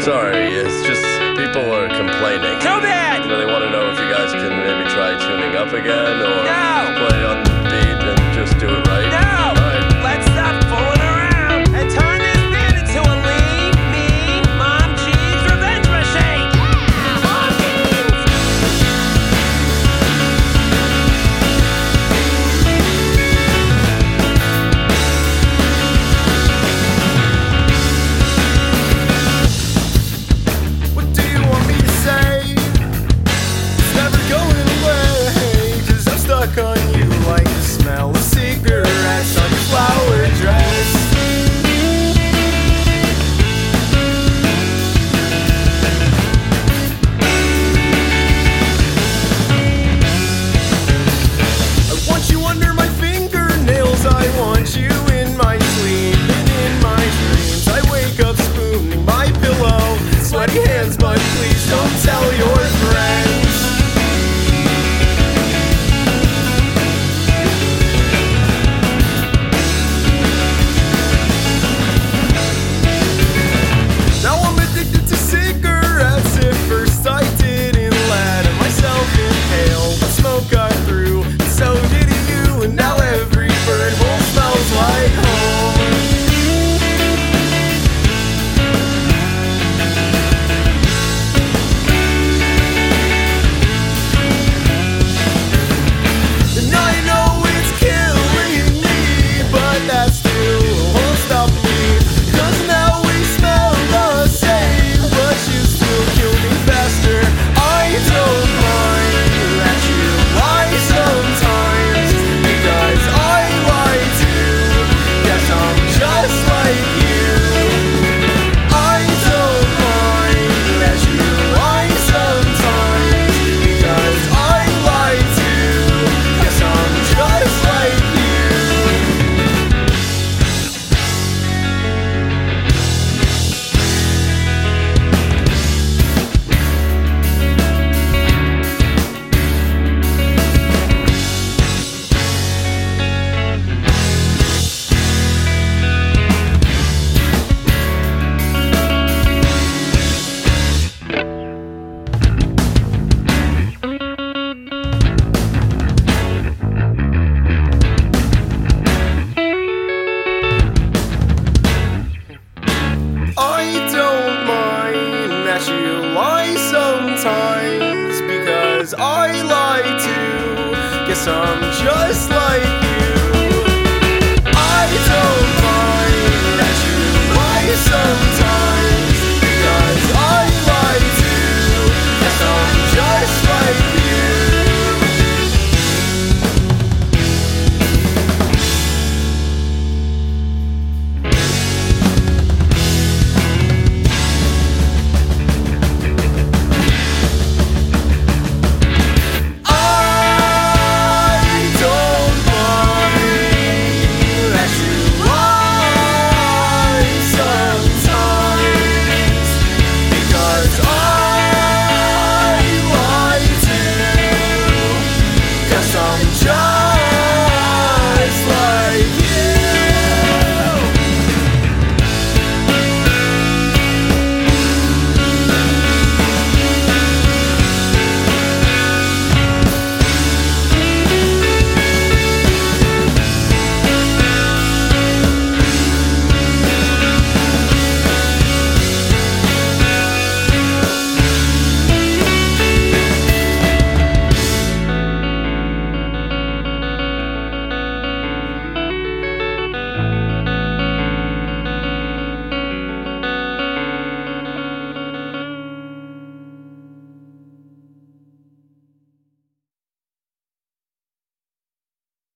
Sorry, it's just people are complaining. Too bad! They want to know if you guys can maybe try tuning up again or No! play on the beat and just do it right. No! Alright. Let's stop fooling around and turn this band into a lean, mean, Mom Jeans revenge machine! Yeah! Mom Jeans! What do you want me to say? It's never going away, 'cause I'm stuck on you like the smell of cigarettes on your flower dress. I want you under my fingernails, I want you in my sleep and in my dreams. I wake up spooning my pillow, sweaty hands, but please don't tell your friends. Now I'm addicted to cigarettes. At first I didn't let myself inhale, but smoke got through, and so did you. And now every bird hole smells like home. And I know it's killing me, but that still won't stop me. 'Cause now we smell the same, but you still kill me faster. I don't mind that you lie sometimes, because I lie too. Guess I'm just like you. I don't mind that you lie sometimes, because I lie too. Guess I'm just like you. I don't mind that you lie sometimes, because I lie too. Guess I'm just like